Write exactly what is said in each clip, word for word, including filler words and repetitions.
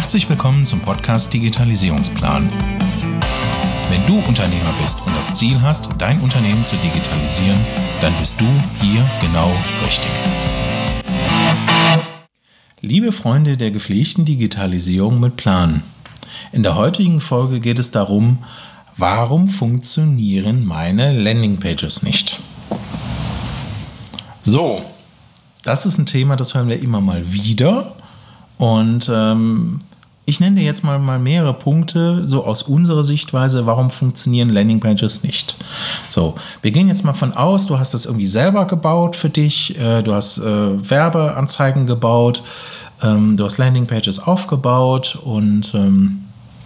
Herzlich willkommen zum Podcast Digitalisierungsplan. Wenn du Unternehmer bist und das Ziel hast, dein Unternehmen zu digitalisieren, dann bist du hier genau richtig. Liebe Freunde der gepflegten Digitalisierung mit Plan. In der heutigen Folge geht es darum, warum funktionieren meine Landingpages nicht? So, das ist ein Thema, das hören wir immer mal wieder. Und ähm, ich nenne dir jetzt mal, mal mehrere Punkte, so aus unserer Sichtweise, warum funktionieren Landingpages nicht. So, wir gehen jetzt mal von aus, du hast das irgendwie selber gebaut für dich, äh, du hast äh, Werbeanzeigen gebaut, ähm, du hast Landingpages aufgebaut und ähm,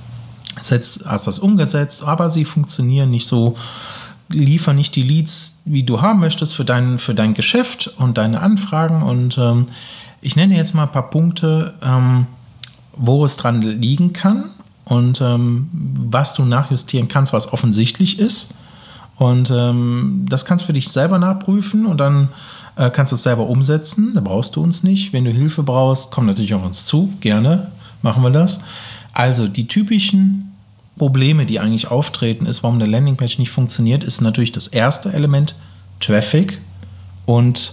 jetzt hast das umgesetzt, aber sie funktionieren nicht so, liefern nicht die Leads, wie du haben möchtest für dein, für dein Geschäft und deine Anfragen. Und ähm, ich nenne jetzt mal ein paar Punkte, ähm, wo es dran liegen kann und ähm, was du nachjustieren kannst, was offensichtlich ist. Und ähm, das kannst du für dich selber nachprüfen und dann äh, kannst du es selber umsetzen. Da brauchst du uns nicht. Wenn du Hilfe brauchst, komm natürlich auf uns zu. Gerne machen wir das. Also die typischen Probleme, die eigentlich auftreten, ist, warum eine Landingpage nicht funktioniert, ist natürlich das erste Element, Traffic und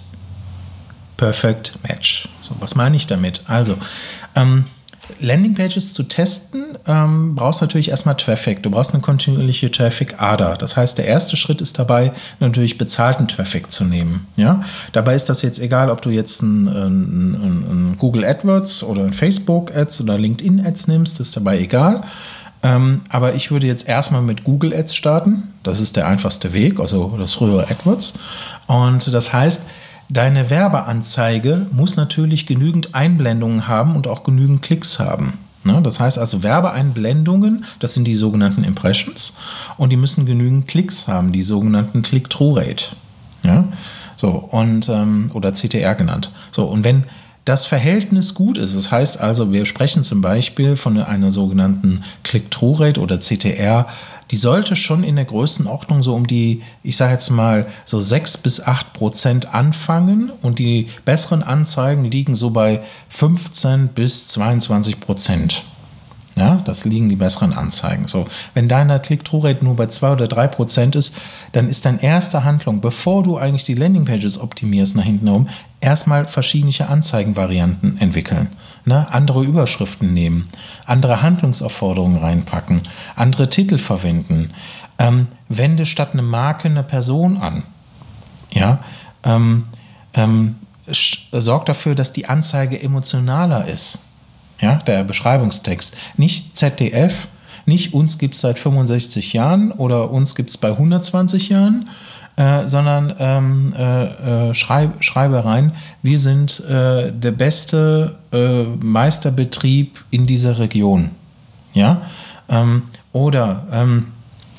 Perfect Match. So, was meine ich damit? Also, ähm, Landingpages zu testen, ähm, brauchst natürlich erstmal Traffic. Du brauchst eine kontinuierliche Traffic-Ader. Das heißt, der erste Schritt ist dabei, natürlich bezahlten Traffic zu nehmen. Ja? Dabei ist das jetzt egal, ob du jetzt ein, ein, ein Google AdWords oder ein Facebook Ads oder LinkedIn Ads nimmst, ist dabei egal. Ähm, aber ich würde jetzt erstmal mit Google Ads starten. Das ist der einfachste Weg, also das frühere AdWords. Und das heißt, deine Werbeanzeige muss natürlich genügend Einblendungen haben und auch genügend Klicks haben. Ne? Das heißt also Werbeeinblendungen, das sind die sogenannten Impressions und die müssen genügend Klicks haben, die sogenannten Click-Through-Rate. Ja? So, und, ähm, oder C T R genannt. So, und wenn das Verhältnis gut ist, das heißt also, wir sprechen zum Beispiel von einer sogenannten Click-Through-Rate oder C T R, die sollte schon in der Größenordnung so um die, ich sage jetzt mal, so sechs bis acht Prozent anfangen und die besseren Anzeigen liegen so bei fünfzehn bis zweiundzwanzig Prozent. Ja, das liegen die besseren Anzeigen. So, wenn deine Click-Through-Rate nur bei zwei oder drei Prozent ist, dann ist deine erste Handlung, bevor du eigentlich die Landingpages optimierst nach hinten herum, erstmal verschiedene Anzeigenvarianten entwickeln. Ne? Andere Überschriften nehmen, andere Handlungsaufforderungen reinpacken, andere Titel verwenden. Ähm, wende statt eine Marke eine Person an. Ja, ähm, ähm, sorg dafür, dass die Anzeige emotionaler ist. Ja, der Beschreibungstext. Nicht Z D F, nicht uns gibt es seit fünfundsechzig Jahren oder uns gibt es bei hundertzwanzig Jahren, äh, sondern ähm, äh, schreib, schreibe rein, wir sind äh, der beste äh, Meisterbetrieb in dieser Region. Ja, ähm, oder, ähm,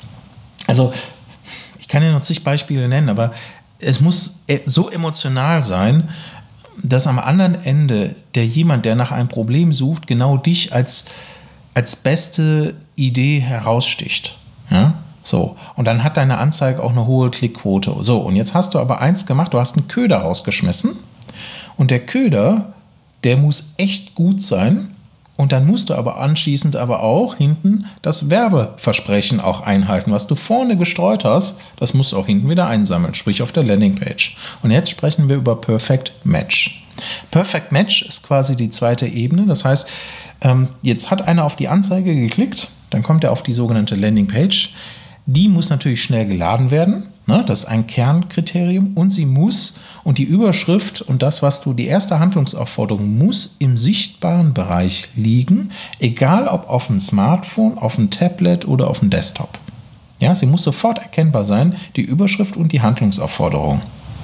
also ich kann ja noch zig Beispiele nennen, aber es muss so emotional sein, dass am anderen Ende der jemand, der nach einem Problem sucht, genau dich als, als beste Idee heraussticht. Ja? So. Und dann hat deine Anzeige auch eine hohe Klickquote. So, und jetzt hast du aber eins gemacht, du hast einen Köder rausgeschmissen und der Köder, der muss echt gut sein und dann musst du aber anschließend aber auch hinten das Werbeversprechen auch einhalten. Was du vorne gestreut hast, das musst du auch hinten wieder einsammeln, sprich auf der Landingpage. Und jetzt sprechen wir über Perfect Match. Perfect Match ist quasi die zweite Ebene. Das heißt, ähm, jetzt hat einer auf die Anzeige geklickt, dann kommt er auf die sogenannte Landingpage. Die muss natürlich schnell geladen werden. Ne? Das ist ein Kernkriterium. Und sie muss, und die Überschrift und das, was du, die erste Handlungsaufforderung muss im sichtbaren Bereich liegen, egal ob auf dem Smartphone, auf dem Tablet oder auf dem Desktop. Ja, sie muss sofort erkennbar sein, die Überschrift und die Handlungsaufforderung.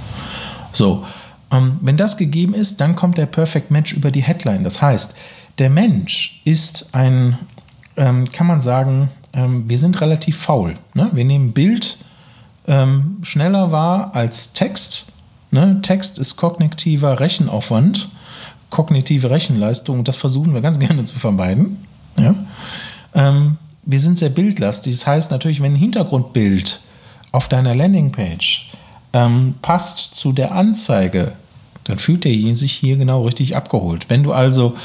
So, ähm, wenn das gegeben ist, dann kommt der Perfect Match über die Headline. Das heißt, der Mensch ist ein, ähm, kann man sagen, ähm, wir sind relativ faul. Ne? Wir nehmen Bild ähm, schneller wahr als Text. Ne? Text ist kognitiver Rechenaufwand, kognitive Rechenleistung, das versuchen wir ganz gerne zu vermeiden. Ja? Ähm, wir sind sehr bildlastig, das heißt natürlich, wenn ein Hintergrundbild auf deiner Landingpage ähm, passt zu der Anzeige, dann fühlt derjenige sich hier genau richtig abgeholt. Wenn du also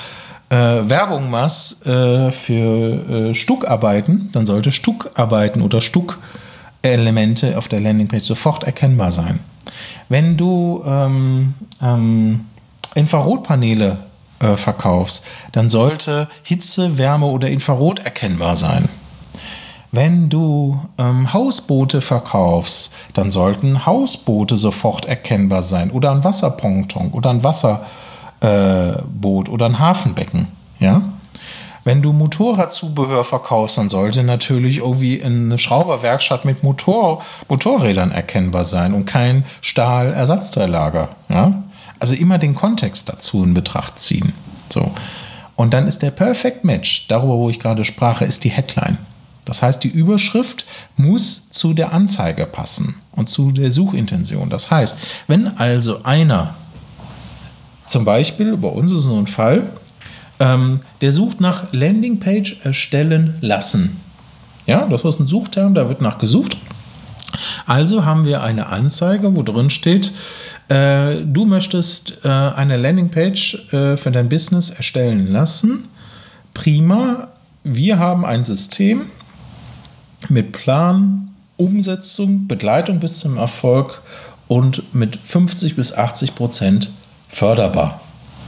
äh, Werbung machst äh, für äh, Stuckarbeiten, dann sollte Stuckarbeiten oder Stuckelemente auf der Landingpage sofort erkennbar sein. Wenn du ähm, ähm, Infrarotpaneele äh, verkaufst, dann sollte Hitze, Wärme oder Infrarot erkennbar sein. Wenn du ähm, Hausboote verkaufst, dann sollten Hausboote sofort erkennbar sein oder ein Wasserponton oder ein Wasserboot äh, oder ein Hafenbecken. Ja? Wenn du Motorradzubehör verkaufst, dann sollte natürlich irgendwie eine Schrauberwerkstatt mit Motor, Motorrädern erkennbar sein und kein Stahlersatzteillager. Ja? Also immer den Kontext dazu in Betracht ziehen. So. Und dann ist der Perfect Match, darüber wo ich gerade sprach, ist die Headline. Das heißt, die Überschrift muss zu der Anzeige passen und zu der Suchintention. Das heißt, wenn also einer, zum Beispiel, bei uns ist so ein Fall, ähm, der sucht nach Landingpage erstellen lassen. Ja, das ist ein Suchterm, da wird nach gesucht. Also haben wir eine Anzeige, wo drin steht, äh, du möchtest äh, eine Landingpage äh, für dein Business erstellen lassen. Prima, wir haben ein System mit Plan, Umsetzung, Begleitung bis zum Erfolg und mit fünfzig bis achtzig Prozent förderbar.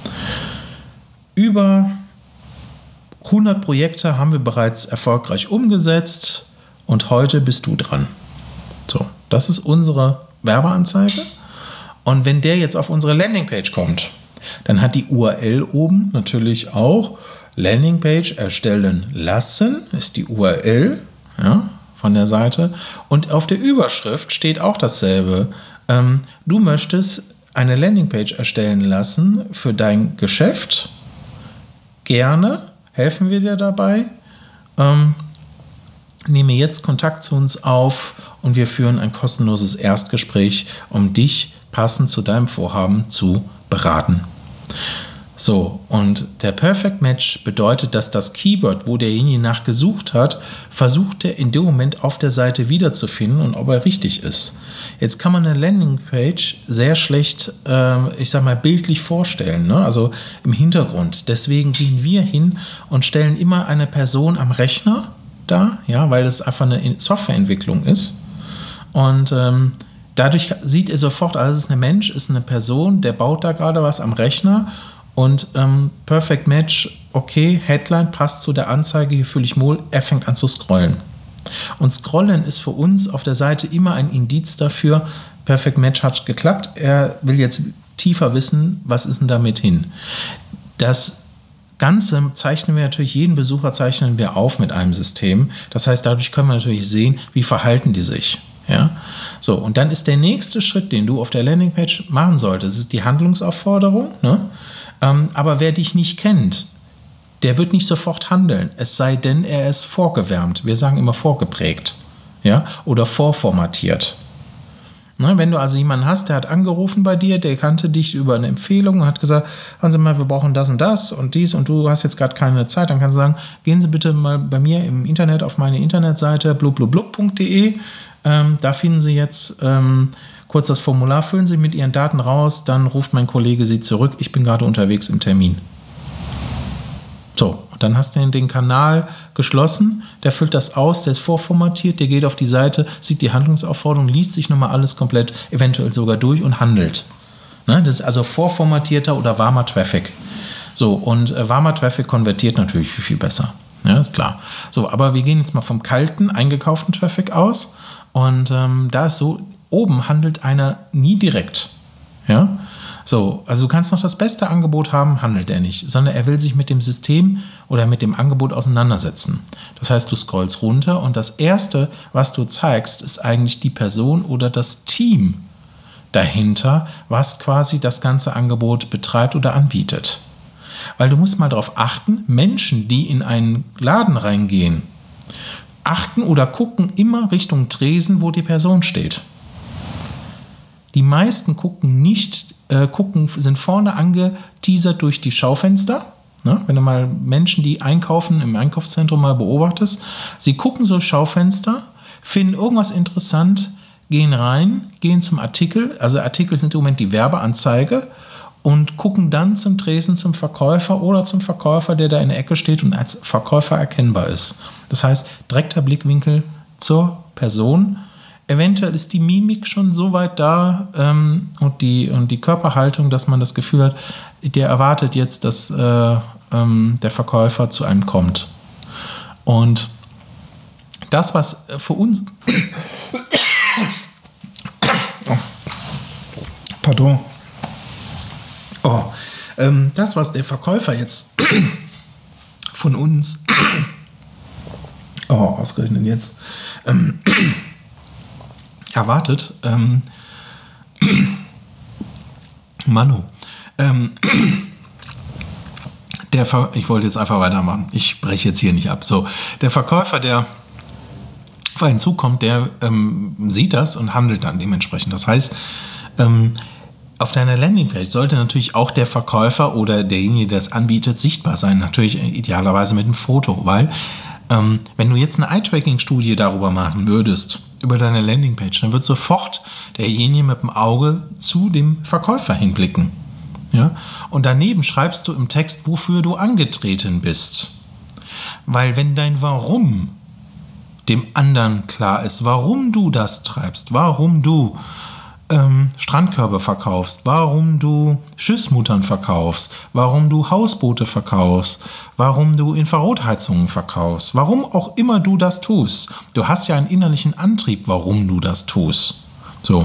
Über hundert Projekte haben wir bereits erfolgreich umgesetzt und heute bist du dran. So, das ist unsere Werbeanzeige. Und wenn der jetzt auf unsere Landingpage kommt, dann hat die U R L oben natürlich auch Landingpage erstellen lassen, ist die U R L. Ja, von der Seite. Und auf der Überschrift steht auch dasselbe. Ähm, du möchtest eine Landingpage erstellen lassen für dein Geschäft. Gerne helfen wir dir dabei. Ähm, nehme jetzt Kontakt zu uns auf und wir führen ein kostenloses Erstgespräch, um dich passend zu deinem Vorhaben zu beraten. So, und der Perfect Match bedeutet, dass das Keyword, wo derjenige nach gesucht hat, versucht er in dem Moment auf der Seite wiederzufinden und ob er richtig ist. Jetzt kann man eine Landingpage sehr schlecht, äh, ich sag mal, bildlich vorstellen, ne? Also im Hintergrund. Deswegen gehen wir hin und stellen immer eine Person am Rechner dar, ja, weil es einfach eine Softwareentwicklung ist. Und ähm, dadurch sieht er sofort, also es ist ein Mensch, ist eine Person, der baut da gerade was am Rechner. Und ähm, Perfect Match, okay, Headline passt zu der Anzeige, hier fühle ich wohl, er fängt an zu scrollen. Und Scrollen ist für uns auf der Seite immer ein Indiz dafür, Perfect Match hat geklappt, er will jetzt tiefer wissen, was ist denn damit hin. Das Ganze zeichnen wir natürlich, jeden Besucher zeichnen wir auf mit einem System. Das heißt, dadurch können wir natürlich sehen, wie verhalten die sich. Ja? So, und dann ist der nächste Schritt, den du auf der Landingpage machen solltest, ist die Handlungsaufforderung, ne? Ähm, aber wer dich nicht kennt, der wird nicht sofort handeln, es sei denn, er ist vorgewärmt. Wir sagen immer vorgeprägt, ja, oder vorformatiert. Ne, wenn du also jemanden hast, der hat angerufen bei dir, der kannte dich über eine Empfehlung und hat gesagt, hören Sie mal, wir brauchen das und das und dies und du hast jetzt gerade keine Zeit, dann kannst du sagen, gehen Sie bitte mal bei mir im Internet auf meine Internetseite blubblubblub punkt de, ähm, da finden Sie jetzt ähm, kurz das Formular, füllen Sie mit Ihren Daten raus, dann ruft mein Kollege Sie zurück, ich bin gerade unterwegs im Termin. So, dann hast du den Kanal geschlossen, der füllt das aus, der ist vorformatiert, der geht auf die Seite, sieht die Handlungsaufforderung, liest sich nochmal alles komplett, eventuell sogar durch und handelt. Ne, das ist also vorformatierter oder warmer Traffic. So, und äh, warmer Traffic konvertiert natürlich viel, viel besser. Ja, ist klar. So, aber wir gehen jetzt mal vom kalten, eingekauften Traffic aus und ähm, da ist so, oben handelt einer nie direkt. Ja? So, also du kannst noch das beste Angebot haben, handelt er nicht, sondern er will sich mit dem System oder mit dem Angebot auseinandersetzen. Das heißt, du scrollst runter und das Erste, was du zeigst, ist eigentlich die Person oder das Team dahinter, was quasi das ganze Angebot betreibt oder anbietet. Weil du musst mal darauf achten, Menschen, die in einen Laden reingehen, achten oder gucken immer Richtung Tresen, wo die Person steht. Die meisten gucken nicht, äh, gucken, sind vorne angeteasert durch die Schaufenster. Ne? Wenn du mal Menschen, die einkaufen im Einkaufszentrum mal beobachtest, sie gucken so Schaufenster, finden irgendwas interessant, gehen rein, gehen zum Artikel. Also Artikel sind im Moment die Werbeanzeige und gucken dann zum Tresen zum Verkäufer oder zum Verkäufer, der da in der Ecke steht und als Verkäufer erkennbar ist. Das heißt, direkter Blickwinkel zur Person. Eventuell ist die Mimik schon so weit da ähm, und, die, und die Körperhaltung, dass man das Gefühl hat, der erwartet jetzt, dass äh, ähm, der Verkäufer zu einem kommt. Und das, was für uns... oh. Pardon. Oh. Ähm, das, was der Verkäufer jetzt von uns... oh, ausgerechnet jetzt... Ähm, erwartet. Ähm, Manu. Ähm, der Ver- ich wollte jetzt einfach weitermachen. Ich breche jetzt hier nicht ab. So, der Verkäufer, der auf einen zukommt, der ähm, sieht das und handelt dann dementsprechend. Das heißt, ähm, auf deiner Landingpage sollte natürlich auch der Verkäufer oder derjenige, der es anbietet, sichtbar sein. Natürlich idealerweise mit einem Foto, weil ähm, wenn du jetzt eine Eye-Tracking-Studie darüber machen würdest, über deine Landingpage, dann wird sofort derjenige mit dem Auge zu dem Verkäufer hinblicken. Ja? Und daneben schreibst du im Text, wofür du angetreten bist. Weil wenn dein Warum dem anderen klar ist, warum du das treibst, warum du ähm, Strandkörbe verkaufst, warum du Schiffsmuttern verkaufst, warum du Hausboote verkaufst, warum du Infrarotheizungen verkaufst, warum auch immer du das tust. Du hast ja einen innerlichen Antrieb, warum du das tust. So.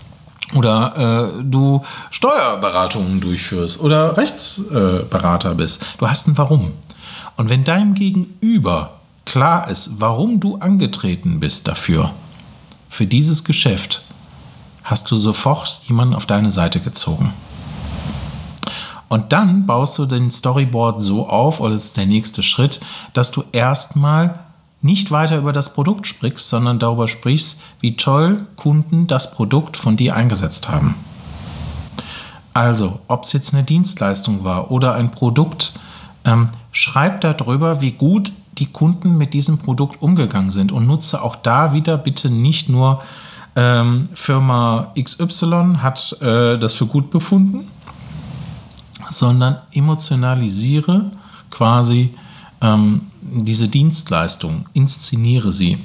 Oder äh, du Steuerberatungen durchführst oder Rechtsberater äh, bist. Du hast ein Warum. Und wenn deinem Gegenüber klar ist, warum du angetreten bist dafür, für dieses Geschäft, hast du sofort jemanden auf deine Seite gezogen. Und dann baust du den Storyboard so auf, oder das ist der nächste Schritt, dass du erstmal nicht weiter über das Produkt sprichst, sondern darüber sprichst, wie toll Kunden das Produkt von dir eingesetzt haben. Also, ob es jetzt eine Dienstleistung war oder ein Produkt, ähm, schreib darüber, wie gut die Kunden mit diesem Produkt umgegangen sind und nutze auch da wieder bitte nicht nur ähm, Firma X Y hat äh, das für gut befunden, sondern emotionalisiere quasi ähm, diese Dienstleistung, inszeniere sie.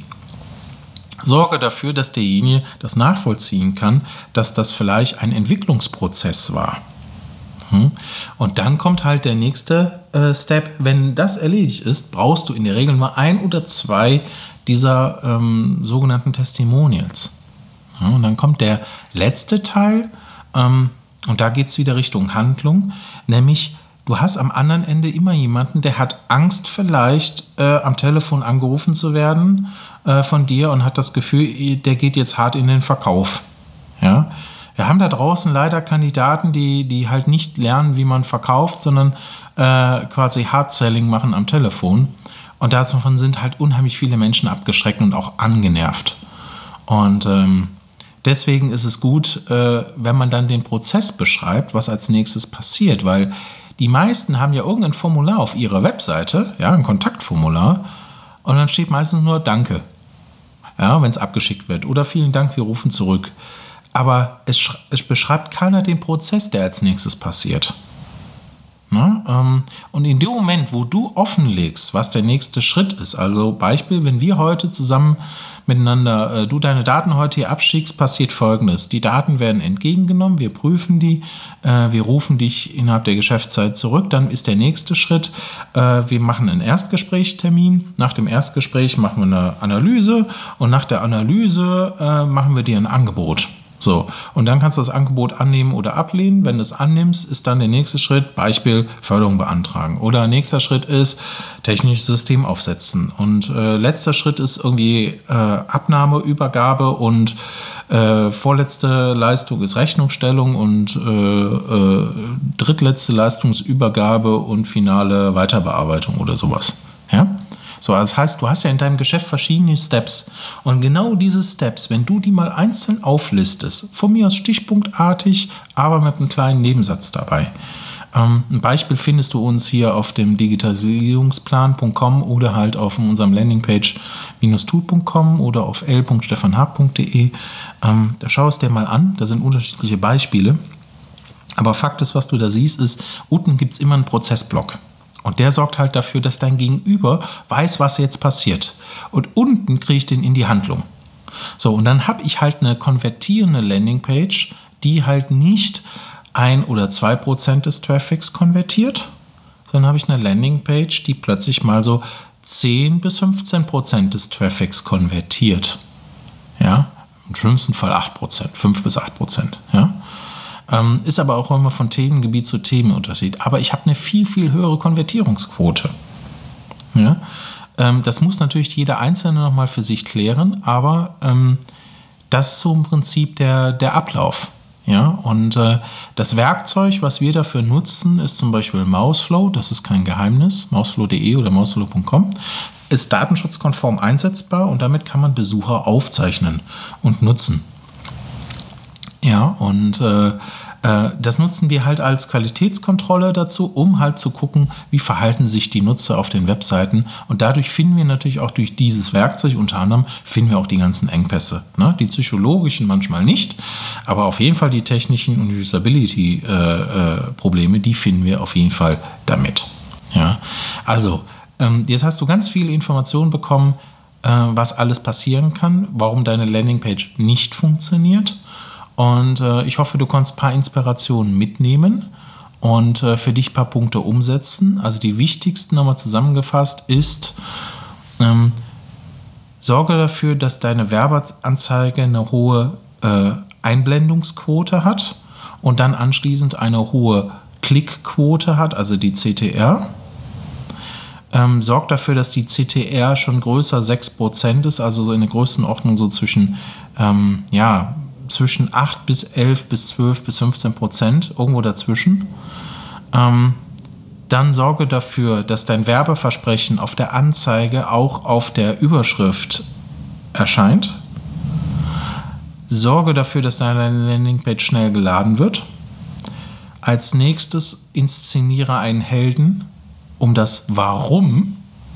Sorge dafür, dass derjenige das nachvollziehen kann, dass das vielleicht ein Entwicklungsprozess war. Hm? Und dann kommt halt der nächste äh, Step. Wenn das erledigt ist, brauchst du in der Regel mal ein oder zwei dieser ähm, sogenannten Testimonials. Ja, und dann kommt der letzte Teil, ähm, und da geht es wieder Richtung Handlung, nämlich du hast am anderen Ende immer jemanden, der hat Angst vielleicht äh, am Telefon angerufen zu werden äh, von dir und hat das Gefühl, der geht jetzt hart in den Verkauf. Ja? Wir haben da draußen leider Kandidaten, die, die halt nicht lernen, wie man verkauft, sondern äh, quasi Hard-Selling machen am Telefon. Und davon sind halt unheimlich viele Menschen abgeschreckt und auch angenervt. Und ähm, deswegen ist es gut, äh, wenn man dann den Prozess beschreibt, was als nächstes passiert, weil die meisten haben ja irgendein Formular auf ihrer Webseite, ja, ein Kontaktformular, und dann steht meistens nur Danke, ja, wenn es abgeschickt wird, oder vielen Dank, wir rufen zurück. Aber es, sch- es beschreibt keiner den Prozess, der als nächstes passiert. Na, ähm, und in dem Moment, wo du offenlegst, was der nächste Schritt ist, also Beispiel, wenn wir heute zusammen miteinander, äh, du deine Daten heute hier abschickst, passiert Folgendes. Die Daten werden entgegengenommen, wir prüfen die, äh, wir rufen dich innerhalb der Geschäftszeit zurück, dann ist der nächste Schritt, äh, wir machen einen Erstgesprächstermin, nach dem Erstgespräch machen wir eine Analyse und nach der Analyse äh, machen wir dir ein Angebot. So, und dann kannst du das Angebot annehmen oder ablehnen. Wenn du es annimmst, ist dann der nächste Schritt, Beispiel Förderung beantragen. Oder nächster Schritt ist technisches System aufsetzen. Und äh, letzter Schritt ist irgendwie äh, Abnahme, Übergabe und äh, vorletzte Leistung ist Rechnungsstellung und äh, äh, drittletzte Leistungsübergabe und finale Weiterbearbeitung oder sowas. Ja? So, das heißt, du hast ja in deinem Geschäft verschiedene Steps. Und genau diese Steps, wenn du die mal einzeln auflistest, von mir aus stichpunktartig, aber mit einem kleinen Nebensatz dabei. Ähm, ein Beispiel findest du uns hier auf dem digitalisierungsplan punkt com oder halt auf unserem Landingpage tool punkt com oder auf l punkt stefan hab punkt de. Ähm, da schau es dir mal an, da sind unterschiedliche Beispiele. Aber Fakt ist, was du da siehst, ist, unten gibt es immer einen Prozessblock. Und der sorgt halt dafür, dass dein Gegenüber weiß, was jetzt passiert. Und unten kriege ich den in die Handlung. So, und dann habe ich halt eine konvertierende Landingpage, die halt nicht ein oder zwei Prozent des Traffics konvertiert, sondern habe ich eine Landingpage, die plötzlich mal so zehn bis fünfzehn Prozent des Traffics konvertiert. Ja, im schlimmsten Fall acht Prozent, fünf bis acht Prozent. Ja. Ähm, ist aber auch immer von Themengebiet zu Themenunterschied. Aber ich habe eine viel, viel höhere Konvertierungsquote. Ja. Ähm, das muss natürlich jeder Einzelne nochmal für sich klären, aber ähm, das ist so im Prinzip der, der Ablauf. Ja, und äh, das Werkzeug, was wir dafür nutzen, ist zum Beispiel Mouseflow, das ist kein Geheimnis, mouseflow punkt de oder mouseflow punkt com, ist datenschutzkonform einsetzbar und damit kann man Besucher aufzeichnen und nutzen. Ja, und äh, äh, das nutzen wir halt als Qualitätskontrolle dazu, um halt zu gucken, wie verhalten sich die Nutzer auf den Webseiten. Und dadurch finden wir natürlich auch durch dieses Werkzeug, unter anderem finden wir auch die ganzen Engpässe. Ne? Die psychologischen manchmal nicht, aber auf jeden Fall die technischen und Usability-Probleme, äh, äh, die finden wir auf jeden Fall damit. Ja? Also, ähm, jetzt hast du ganz viele Informationen bekommen, äh, was alles passieren kann, warum deine Landingpage nicht funktioniert. Und äh, ich hoffe, du konntest ein paar Inspirationen mitnehmen und äh, für dich ein paar Punkte umsetzen. Also die wichtigsten nochmal zusammengefasst ist, ähm, sorge dafür, dass deine Werbeanzeige eine hohe äh, Einblendungsquote hat und dann anschließend eine hohe Klickquote hat, also die C T R. Ähm, sorg dafür, dass die C T R schon größer sechs Prozent ist, also so in der Größenordnung so zwischen, ähm, ja, zwischen acht bis elf bis zwölf bis fünfzehn Prozent, irgendwo dazwischen. Ähm, dann sorge dafür, dass dein Werbeversprechen auf der Anzeige auch auf der Überschrift erscheint. Sorge dafür, dass deine Landingpage schnell geladen wird. Als nächstes inszeniere einen Helden, um das Warum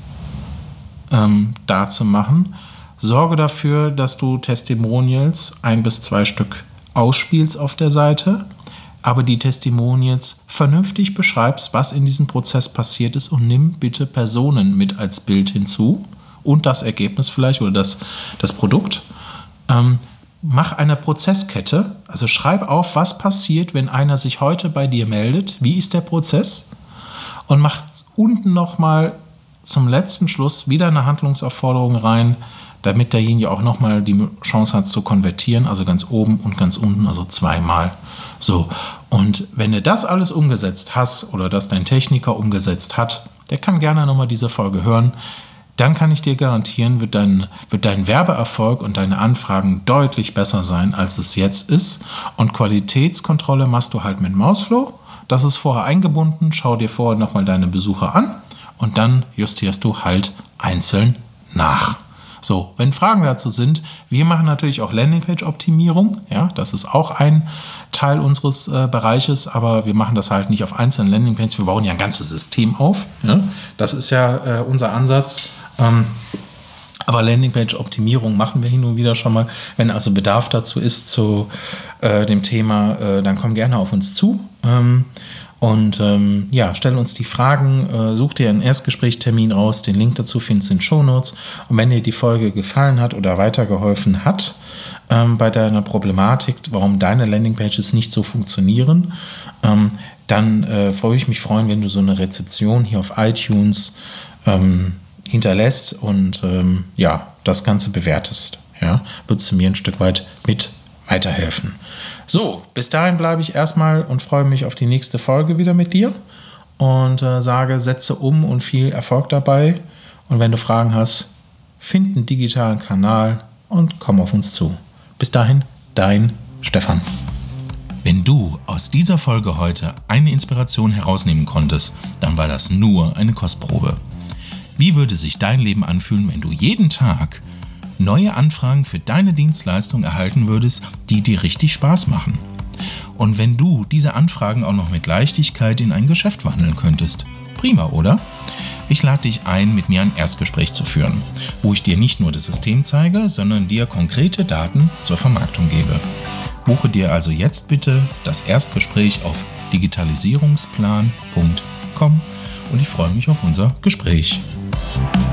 ähm, darzumachen. Sorge dafür, dass du Testimonials, ein bis zwei Stück, ausspielst auf der Seite, aber die Testimonials vernünftig beschreibst, was in diesem Prozess passiert ist und nimm bitte Personen mit als Bild hinzu und das Ergebnis vielleicht oder das, das Produkt. Ähm, mach eine Prozesskette, also schreib auf, was passiert, wenn einer sich heute bei dir meldet, wie ist der Prozess und mach unten nochmal zum letzten Schluss wieder eine Handlungsaufforderung rein, damit derjenige auch nochmal die Chance hat zu konvertieren, also ganz oben und ganz unten, also zweimal. So, und wenn du das alles umgesetzt hast oder das dein Techniker umgesetzt hat, der kann gerne nochmal diese Folge hören, dann kann ich dir garantieren, wird dein, wird dein Werbeerfolg und deine Anfragen deutlich besser sein, als es jetzt ist. Und Qualitätskontrolle machst du halt mit Mouseflow. Das ist vorher eingebunden, schau dir vorher nochmal deine Besucher an und dann justierst du halt einzeln nach. So, wenn Fragen dazu sind, wir machen natürlich auch Landingpage-Optimierung, ja, das ist auch ein Teil unseres äh, Bereiches, aber wir machen das halt nicht auf einzelnen Landingpages, wir bauen ja ein ganzes System auf, ja? Das ist ja äh, unser Ansatz, ähm, aber Landingpage-Optimierung machen wir hin und wieder schon mal, wenn also Bedarf dazu ist zu äh, dem Thema, äh, dann komm gerne auf uns zu. Ähm, Und ähm, ja, stell uns die Fragen, äh, such dir einen Erstgesprächstermin raus, den Link dazu findest du in den Shownotes. Und wenn dir die Folge gefallen hat oder weitergeholfen hat ähm, bei deiner Problematik, warum deine Landingpages nicht so funktionieren, ähm, dann äh, freue ich mich freuen, wenn du so eine Rezension hier auf iTunes ähm, hinterlässt und ähm, ja, das Ganze bewertest. Ja, würdest du mir ein Stück weit mit weiterhelfen. So, bis dahin bleibe ich erstmal und freue mich auf die nächste Folge wieder mit dir und äh, sage, setze um und viel Erfolg dabei. Und wenn du Fragen hast, find einen digitalen Kanal und komm auf uns zu. Bis dahin, dein Stefan. Wenn du aus dieser Folge heute eine Inspiration herausnehmen konntest, dann war das nur eine Kostprobe. Wie würde sich dein Leben anfühlen, wenn du jeden Tag neue Anfragen für deine Dienstleistung erhalten würdest, die dir richtig Spaß machen? Und wenn du diese Anfragen auch noch mit Leichtigkeit in ein Geschäft wandeln könntest? Prima, oder? Ich lade dich ein, mit mir ein Erstgespräch zu führen, wo ich dir nicht nur das System zeige, sondern dir konkrete Daten zur Vermarktung gebe. Buche dir also jetzt bitte das Erstgespräch auf digitalisierungsplan punkt com und ich freue mich auf unser Gespräch.